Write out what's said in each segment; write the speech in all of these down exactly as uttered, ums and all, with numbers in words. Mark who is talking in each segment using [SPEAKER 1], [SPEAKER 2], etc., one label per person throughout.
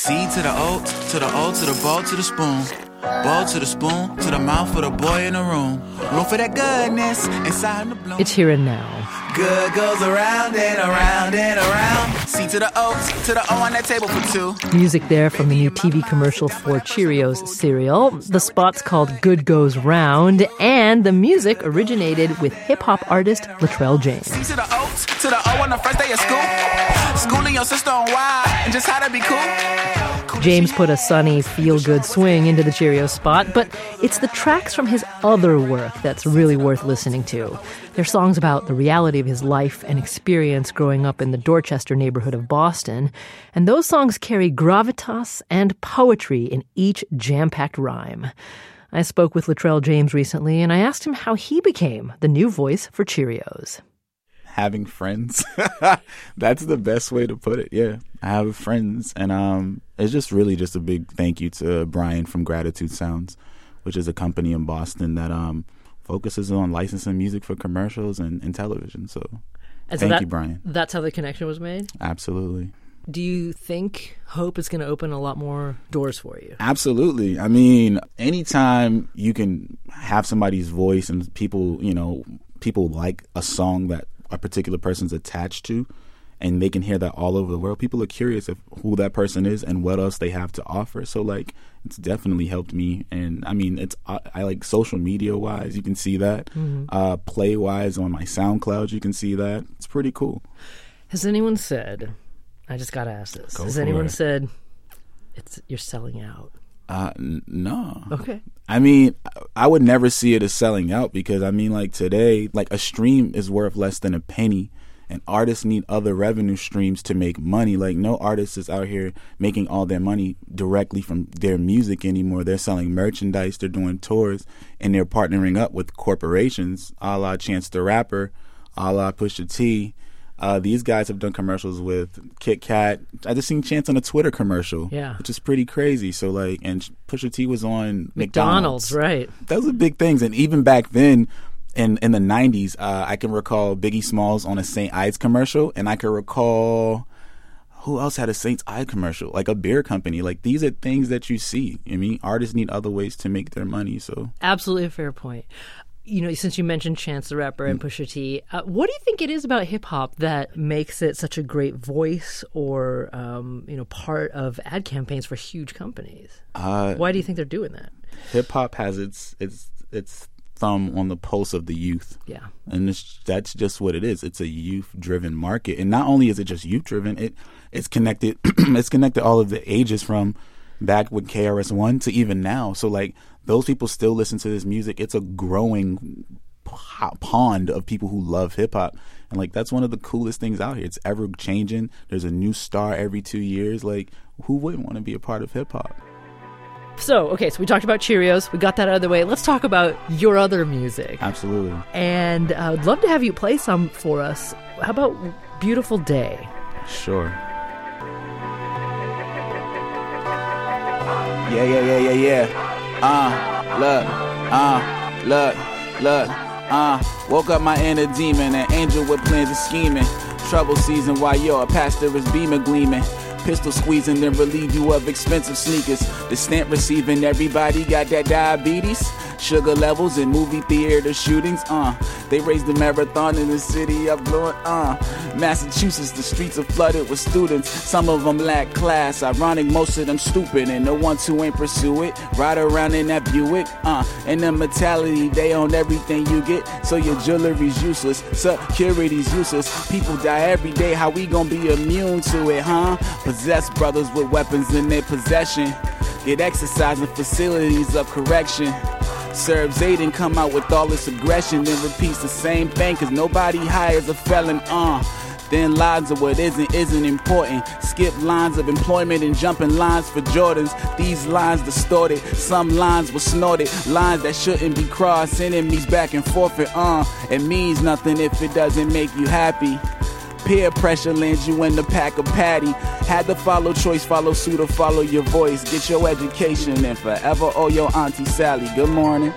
[SPEAKER 1] C to the O, to the O, to the bowl, to the spoon. Bowl to the spoon, to the mouth for the boy in the room. Room for that goodness inside the bloom.
[SPEAKER 2] It's Here and Now.
[SPEAKER 1] Good goes around and around and around. C to the O, to the O on that table for two.
[SPEAKER 2] Music there from the new T V commercial for Cheerios cereal. The spot's called Good Goes Round, and the music originated with hip-hop artist Latrell James.
[SPEAKER 1] C to the O, to the O on the first day of school. Schooling your sister on why and just how to be cool.
[SPEAKER 2] James put a sunny, feel-good swing into the Cheerios spot, but it's the tracks from his other work that's really worth listening to. They're songs about the reality of his life and experience growing up in the Dorchester neighborhood of Boston, and those songs carry gravitas and poetry in each jam-packed rhyme. I spoke with Latrell James recently, and I asked him how he became the new voice for Cheerios.
[SPEAKER 3] Having friends. That's the best way to put it. Yeah, I have friends, and um, it's just really just a big thank you to Brian from Gratitude Sounds, which is a company in Boston that um focuses on licensing music for commercials and, and television. So,
[SPEAKER 2] and
[SPEAKER 3] thank
[SPEAKER 2] so that,
[SPEAKER 3] you, Brian.
[SPEAKER 2] That's how the connection was made?
[SPEAKER 3] Absolutely.
[SPEAKER 2] Do you think Hope is going to open a lot more doors for you?
[SPEAKER 3] Absolutely. I mean, anytime you can have somebody's voice and people, you know, people like a song that a particular person's attached to, and they can hear that all over the world, people are curious of who that person is and what else they have to offer. So, like, it's definitely helped me. And I mean, it's I, I like social media wise, you can see that. Mm-hmm. Uh, play wise on my SoundCloud, you can see that. It's pretty cool.
[SPEAKER 2] Has anyone said, I just got to ask this,
[SPEAKER 3] Go
[SPEAKER 2] has anyone
[SPEAKER 3] it.
[SPEAKER 2] said it's you're selling out?
[SPEAKER 3] Uh, n- no.
[SPEAKER 2] Okay.
[SPEAKER 3] I mean, I would never see it as selling out because, I mean, like today, like a stream is worth less than a penny, and artists need other revenue streams to make money. Like, no artist is out here making all their money directly from their music anymore. They're selling merchandise, they're doing tours, and they're partnering up with corporations, a la Chance the Rapper, a la Pusha T. Uh, these guys have done commercials with Kit Kat. I just seen Chance on a Twitter commercial,
[SPEAKER 2] yeah,
[SPEAKER 3] which is pretty crazy. So like, and Pusha T was on
[SPEAKER 2] McDonald's,
[SPEAKER 3] McDonald's,
[SPEAKER 2] right?
[SPEAKER 3] Those are big things. And even back then, in in the nineties, uh, I can recall Biggie Smalls on a Saint Ides commercial, and I can recall who else had a Saint Ides commercial, like a beer company. Like, these are things that you see. I mean, artists need other ways to make their money. So
[SPEAKER 2] absolutely a fair point. You know, since you mentioned Chance the Rapper and Pusha T, uh, what do you think it is about hip-hop that makes it such a great voice or, um, you know, part of ad campaigns for huge companies? Uh, Why do you think they're doing that?
[SPEAKER 3] Hip-hop has its its its thumb on the pulse of the youth.
[SPEAKER 2] Yeah.
[SPEAKER 3] And it's, that's just what it is. It's a youth-driven market. And not only is it just youth-driven, it it's connected it's connected all of the ages from back with K R S One to even now. So, like, those people still listen to this music. It's a growing pond of people who love hip-hop. And, like, that's one of the coolest things out here. It's ever-changing. There's a new star every two years. Like, who wouldn't want to be a part of hip-hop?
[SPEAKER 2] So, okay, so we talked about Cheerios. We got that out of the way. Let's talk about your other music.
[SPEAKER 3] Absolutely.
[SPEAKER 2] And uh, I'd love to have you play some for us. How about Beautiful Day?
[SPEAKER 3] Sure. Yeah, yeah, yeah, yeah, yeah. Uh, look, uh, look, look, uh. Woke up my inner demon, an angel with plans of scheming. Trouble season while your pastor is beaming, gleaming. Pistol squeezing, then relieve you of expensive sneakers. The stamp receiving, everybody got that diabetes. Sugar levels in movie theater shootings, uh. They raised the marathon in the city of Lord, uh. Massachusetts, the streets are flooded with students. Some of them lack class, ironic, most of them stupid. And the ones who ain't pursue it, ride around in that Buick, uh. And the mentality, they own everything you get. So your jewelry's useless, security's useless. People die every day, how we gon' be immune to it, huh? Possessed brothers with weapons in their possession. Get exercise in facilities of correction. Serves eight and come out with all this aggression, then repeats the same thing, cause nobody hires a felon, uh. Then lines of what isn't, isn't important. Skip lines of employment and jumping lines for Jordans. These lines distorted, some lines were snorted. Lines that shouldn't be crossed, enemies back and forth, and uh. It means nothing if it doesn't make you happy. Peer pressure lands you in the pack of patty. Had to follow choice, follow suit, or follow your voice. Get your education and forever owe your Auntie Sally. Good morning.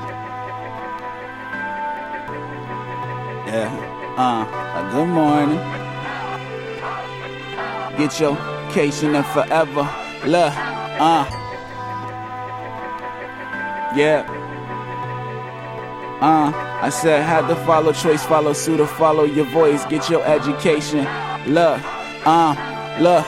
[SPEAKER 3] Yeah, uh, uh good morning. Get your education and forever look, uh, yeah. Uh, I said, had to follow choice, follow suit, or follow your voice, get your education. Look, uh, look.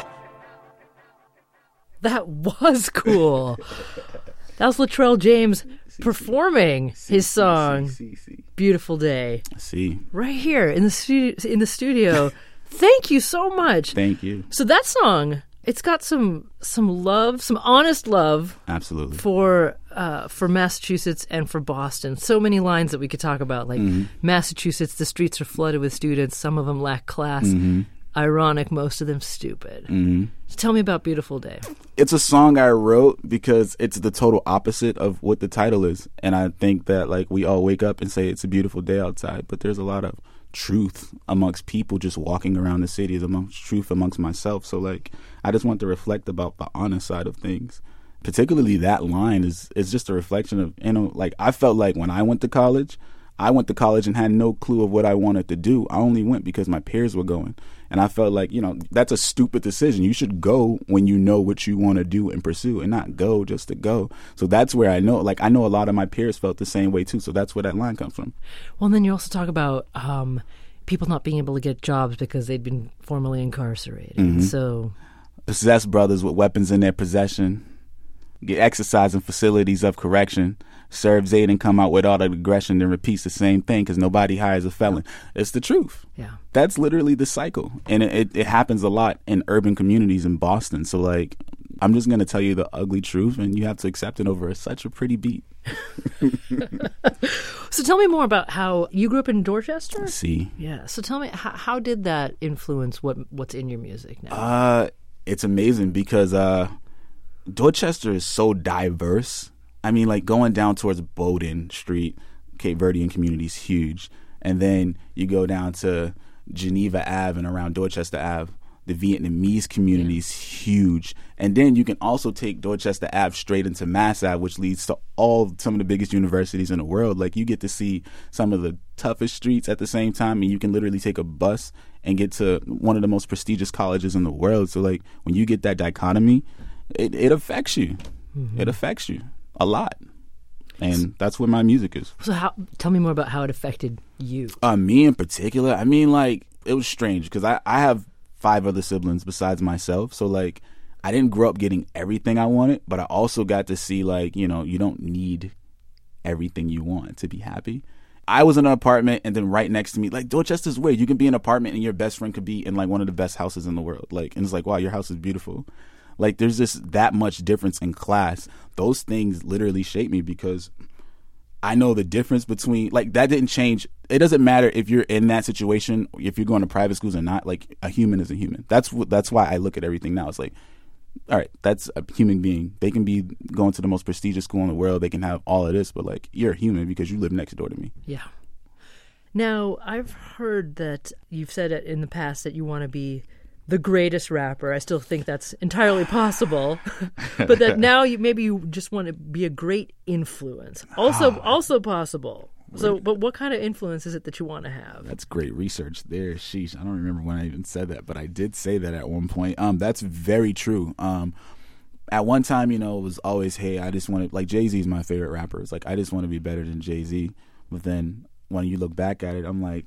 [SPEAKER 2] That was cool. That was Latrell James performing his song "Beautiful Day."
[SPEAKER 3] See,
[SPEAKER 2] right here in the studio. In the studio. Thank you so much.
[SPEAKER 3] Thank you.
[SPEAKER 2] So that song, it's got some some love, some honest love.
[SPEAKER 3] Absolutely. For
[SPEAKER 2] uh, for Massachusetts and for Boston. So many lines that we could talk about, like mm-hmm. Massachusetts, the streets are flooded with students. Some of them lack class. Mm-hmm. Ironic, most of them stupid. Mm-hmm. So tell me about Beautiful Day.
[SPEAKER 3] It's a song I wrote because it's the total opposite of what the title is. And I think that like we all wake up and say it's a beautiful day outside, but there's a lot of truth amongst people just walking around the city, is amongst truth amongst myself. So like I just want to reflect about the honest side of things. Particularly that line is is just a reflection of, you know, like I felt like when I went to college, I went to college and had no clue of what I wanted to do. I only went because my peers were going. And I felt like, you know, that's a stupid decision. You should go when you know what you want to do and pursue, and not go just to go. So that's where I know, like, I know a lot of my peers felt the same way too. So that's where that line comes from.
[SPEAKER 2] Well, and then you also talk about um, people not being able to get jobs because they'd been formerly incarcerated. Mm-hmm. So
[SPEAKER 3] possessed brothers with weapons in their possession get exercise in facilities of correction, serves eight and come out with all the aggression, and repeats the same thing because nobody hires a felon. It's the truth.
[SPEAKER 2] Yeah.
[SPEAKER 3] That's literally the cycle. And it, it, it happens a lot in urban communities in Boston. So, like, I'm just going to tell you the ugly truth, and you have to accept it over such a pretty beat.
[SPEAKER 2] So tell me more about how you grew up in Dorchester?
[SPEAKER 3] See.
[SPEAKER 2] Yeah. So tell me, how, how did that influence what what's in your music now?
[SPEAKER 3] Uh, it's amazing because uh, Dorchester is so diverse. I mean, like, going down towards Bowdoin Street, Cape Verdean community is huge. And then you go down to Geneva Avenue and around Dorchester Avenue. The Vietnamese community is huge. And then you can also take Dorchester Avenue straight into Mass Avenue, which leads to all some of the biggest universities in the world. Like, you get to see some of the toughest streets at the same time, and you can literally take a bus and get to one of the most prestigious colleges in the world. So, like, when you get that dichotomy, it, it affects you. Mm-hmm. It affects you a lot. And that's what my music is.
[SPEAKER 2] So how, tell me more about how it affected you.
[SPEAKER 3] Uh, me in particular, I mean, like, it was strange because I, I have five other siblings besides myself. So, like, I didn't grow up getting everything I wanted, but I also got to see, like, you know, you don't need everything you want to be happy. I was in an apartment, and then right next to me, like, Dorchester's weird. You can be in an apartment and your best friend could be in, like, one of the best houses in the world. Like, and it's like, wow, your house is beautiful. Like, there's just that much difference in class. Those things literally shape me because I know the difference between, like, that didn't change. It doesn't matter if you're in that situation, if you're going to private schools or not. Like, a human is a human. That's what, that's why I look at everything now. It's like, all right, that's a human being. They can be going to the most prestigious school in the world. They can have all of this, but, like, you're a human because you live next door to me.
[SPEAKER 2] Yeah. Now, I've heard that you've said it in the past that you want to be the greatest rapper. I still think that's entirely possible, but that now you maybe you just want to be a great influence. Also, oh, also possible. So, but what kind of influence is it that you want to have?
[SPEAKER 3] That's great research there. Sheesh, I don't remember when I even said that, but I did say that at one point. Um, that's very true. Um, at one time, you know, it was always, hey, I just want to, like, Jay-Z is my favorite rapper. It's like, I just want to be better than Jay-Z. But then when you look back at it, I'm like,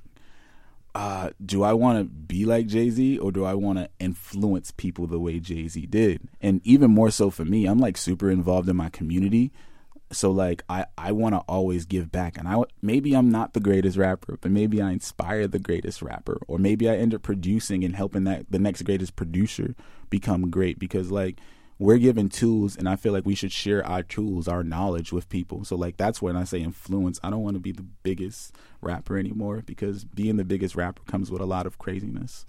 [SPEAKER 3] Uh, do I want to be like Jay-Z, or do I want to influence people the way Jay-Z did? And even more so for me, I'm, like, super involved in my community. So, like, I, I want to always give back. And I maybe I'm not the greatest rapper, but maybe I inspire the greatest rapper. Or maybe I end up producing and helping that the next greatest producer become great. Because, like, we're given tools, and I feel like we should share our tools, our knowledge with people. So, like, that's when I say influence. I don't want to be the biggest rapper anymore because being the biggest rapper comes with a lot of craziness.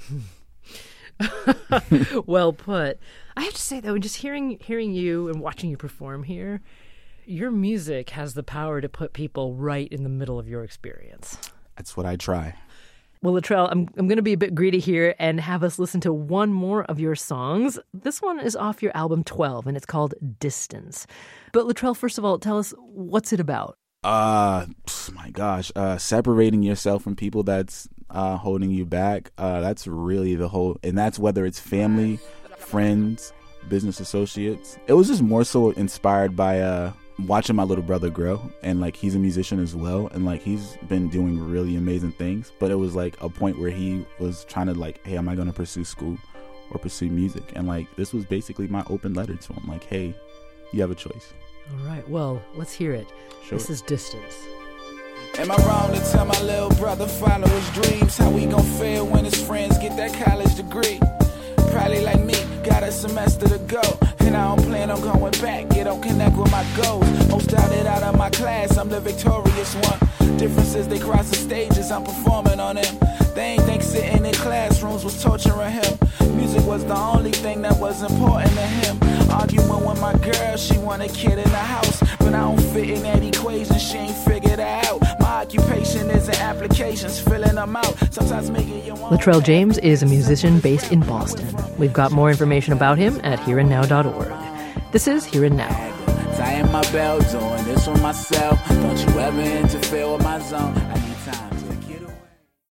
[SPEAKER 2] Well put. I have to say, though, just hearing hearing you and watching you perform here, your music has the power to put people right in the middle of your experience.
[SPEAKER 3] That's what I try.
[SPEAKER 2] Well, Latrell, I'm I'm going to be a bit greedy here and have us listen to one more of your songs. This one is off your album twelve, and it's called Distance. But Latrell, first of all, tell us, what's it about?
[SPEAKER 3] Uh, my gosh, uh, separating yourself from people that's uh, holding you back. Uh, that's really the whole, and that's whether it's family, friends, business associates. It was just more so inspired by uh, watching my little brother grow, and like he's a musician as well, and like he's been doing really amazing things. But it was like a point where he was trying to like, hey, am I going to pursue school or pursue music? And like this was basically my open letter to him, like, hey, you have a choice.
[SPEAKER 2] All right, well, let's hear it.
[SPEAKER 3] Sure.
[SPEAKER 2] This is Distance.
[SPEAKER 1] Am I wrong to tell my little brother follow his dreams? How he gon' feel when his friends get that college degree? Probably like me, got a semester to go, and I don't plan on going back. It don't connect with my goals. Most doubted out of my class, I'm the victorious one. Differences, they cross the stages, I'm performing on them. They ain't think sitting in classrooms was torturing him. Music was the only thing that was important to him. Arguing with my girl, she want a kid in the house, but I don't fit in that equation, she ain't figured that out. My occupation is in applications, filling them out. Sometimes making you want.
[SPEAKER 2] Latrell James is a musician based in Boston. We've got more information about him at here and now dot org. This is Here and Now.
[SPEAKER 1] Tying my belt, doing this for myself. Don't you ever interfere with my zone.